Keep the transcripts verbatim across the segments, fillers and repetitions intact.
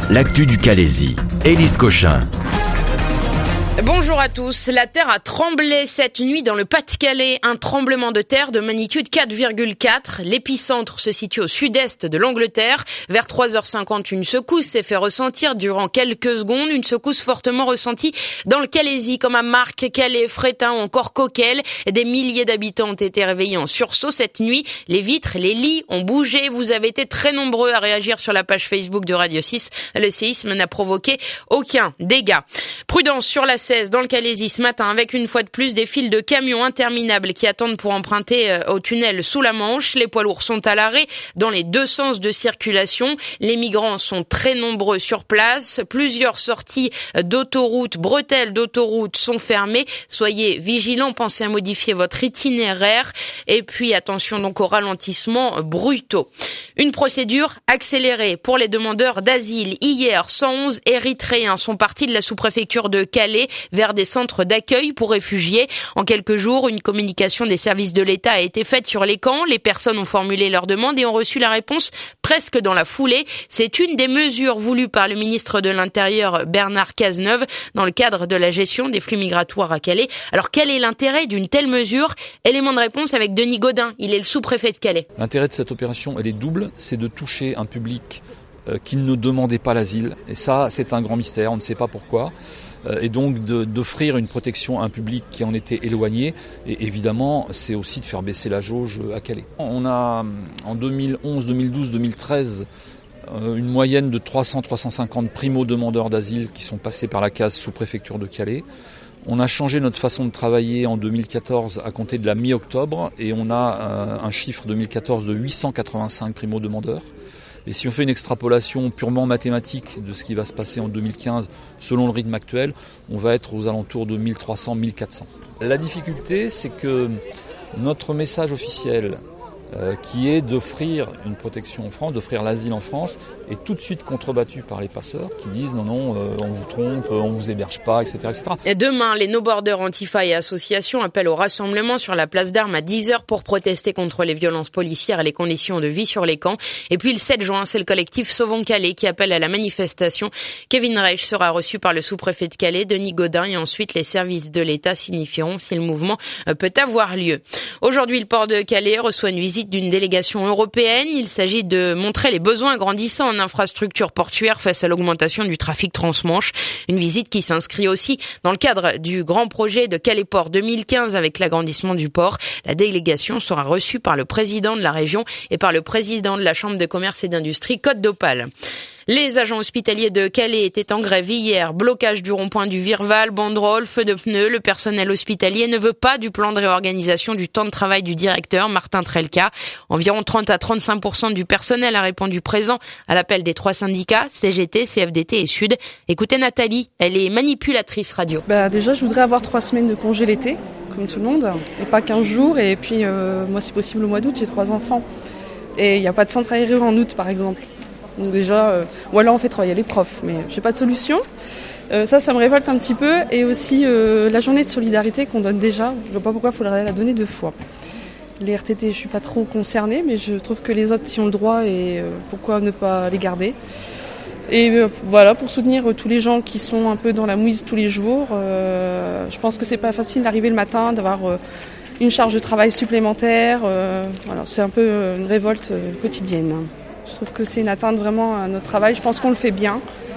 l'actu du Calaisis. Élise Cochin. Bonjour à tous. La terre a tremblé cette nuit dans le Pas-de-Calais. Un tremblement de terre de magnitude quatre virgule quatre. L'épicentre se situe au sud-est de l'Angleterre. Vers trois heures cinquante, une secousse s'est fait ressentir durant quelques secondes. Une secousse fortement ressentie dans le Calaisis, comme à Marques, Calais, Fréthun ou encore Coquelles. Des milliers d'habitants ont été réveillés en sursaut cette nuit. Les vitres, les lits ont bougé. Vous avez été très nombreux à réagir sur la page Facebook de Radio six. Le séisme n'a provoqué aucun dégât. Prudence sur la seize dans le Calaisis ce matin, avec une fois de plus des files de camions interminables qui attendent pour emprunter au tunnel sous la Manche. Les poids lourds sont à l'arrêt dans les deux sens de circulation. Les migrants sont très nombreux sur place. Plusieurs sorties d'autoroute, bretelles d'autoroute sont fermées. Soyez vigilants, pensez à modifier votre itinéraire. Et puis attention donc aux ralentissements brutaux. Une procédure accélérée pour les demandeurs d'asile. Hier, cent onze Érythréens sont partis de la sous-préfecture de Calais vers des centres d'accueil pour réfugiés. En quelques jours, une communication des services de l'État a été faite sur les camps. Les personnes ont formulé leurs demandes et ont reçu la réponse presque dans la foulée. C'est une des mesures voulues par le ministre de l'Intérieur Bernard Cazeneuve dans le cadre de la gestion des flux migratoires à Calais. Alors quel est l'intérêt d'une telle mesure? Élément de réponse avec Denis Godin, il est le sous-préfet de Calais. L'intérêt de cette opération, elle est double, c'est de toucher un public euh, qui ne demandait pas l'asile. Et ça, c'est un grand mystère, on ne sait pas pourquoi. Et donc de, d'offrir une protection à un public qui en était éloigné. Et évidemment, c'est aussi de faire baisser la jauge à Calais. On a en deux mille onze, deux mille douze, deux mille treize une moyenne de trois cents à trois cent cinquante primo-demandeurs d'asile qui sont passés par la case sous-préfecture de Calais. On a changé notre façon de travailler en deux mille quatorze à compter de la mi-octobre et on a un chiffre deux mille quatorze de huit cent quatre-vingt-cinq primo-demandeurs. Et si on fait une extrapolation purement mathématique de ce qui va se passer en deux mille quinze, selon le rythme actuel, on va être aux alentours de mille trois cents à mille quatre cents. La difficulté, c'est que notre message officiel, euh, qui est d'offrir une protection en France, d'offrir l'asile en France, est tout de suite contrebattu par les passeurs qui disent non, non, euh, on vous trompe, on vous héberge pas, et cetera, et cetera. Et demain, les no-borders Antifa et associations appellent au rassemblement sur la place d'Armes à dix heures pour protester contre les violences policières et les conditions de vie sur les camps. Et puis le sept juin, c'est le collectif Sauvons Calais qui appelle à la manifestation. Kevin Reich sera reçu par le sous-préfet de Calais, Denis Godin, et ensuite les services de l'État signifieront si le mouvement peut avoir lieu. Aujourd'hui, le port de Calais reçoit une visite d'une délégation européenne. Il s'agit de montrer les besoins grandissants en infrastructures portuaires face à l'augmentation du trafic transmanche. Une visite qui s'inscrit aussi dans le cadre du grand projet de Calais Port deux mille quinze avec l'agrandissement du port. La délégation sera reçue par le président de la région et par le président de la Chambre de commerce et d'industrie Côte d'Opale. Les agents hospitaliers de Calais étaient en grève hier. Blocage du rond-point du Virval, banderole, feu de pneus. Le personnel hospitalier ne veut pas du plan de réorganisation du temps de travail du directeur, Martin Trelka. Environ trente à trente-cinq pour cent du personnel a répondu présent à l'appel des trois syndicats, C G T, C F D T et Sud. Écoutez Nathalie, elle est manipulatrice radio. Bah déjà, je voudrais avoir trois semaines de congé l'été, comme tout le monde, et pas quinze jours. Et puis, euh, moi, c'est possible au mois d'août, j'ai trois enfants. Et il n'y a pas de centre aéré en août, par exemple. Donc déjà, euh, ou alors on fait travailler les profs, mais j'ai pas de solution. Euh, ça, ça me révolte un petit peu. Et aussi euh, la journée de solidarité qu'on donne déjà, je vois pas pourquoi il faudrait la donner deux fois. Les R T T, je suis pas trop concernée, mais je trouve que les autres y ont le droit et euh, pourquoi ne pas les garder. Et euh, voilà, pour soutenir euh, tous les gens qui sont un peu dans la mouise tous les jours, euh, je pense que c'est pas facile d'arriver le matin, d'avoir euh, une charge de travail supplémentaire. Euh, voilà, c'est un peu euh, une révolte euh, quotidienne. Je trouve que c'est une atteinte vraiment à notre travail. Je pense qu'on le fait bien.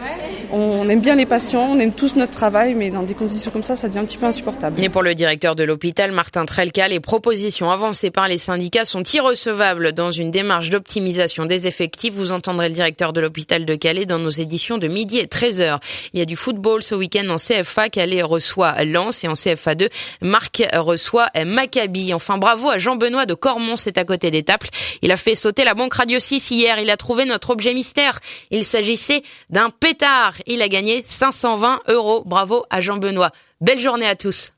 On aime bien les patients, on aime tous notre travail, mais dans des conditions comme ça, ça devient un petit peu insupportable. Et pour le directeur de l'hôpital, Martin Trelka, les propositions avancées par les syndicats sont irrecevables dans une démarche d'optimisation des effectifs. Vous entendrez le directeur de l'hôpital de Calais dans nos éditions de midi et treize heures. Il y a du football ce week-end en C F A. Calais reçoit Lens et en C F A deux, Marques reçoit Maccabi. Enfin, bravo à Jean-Benoît de Cormont, c'est à côté d'Étaples. Il a fait sauter la banque Radio six hier. Il a trouvé notre objet mystère. Il s'agissait d'un pétard. Il a gagné cinq cent vingt euros. Bravo à Jean-Benoît. Belle journée à tous.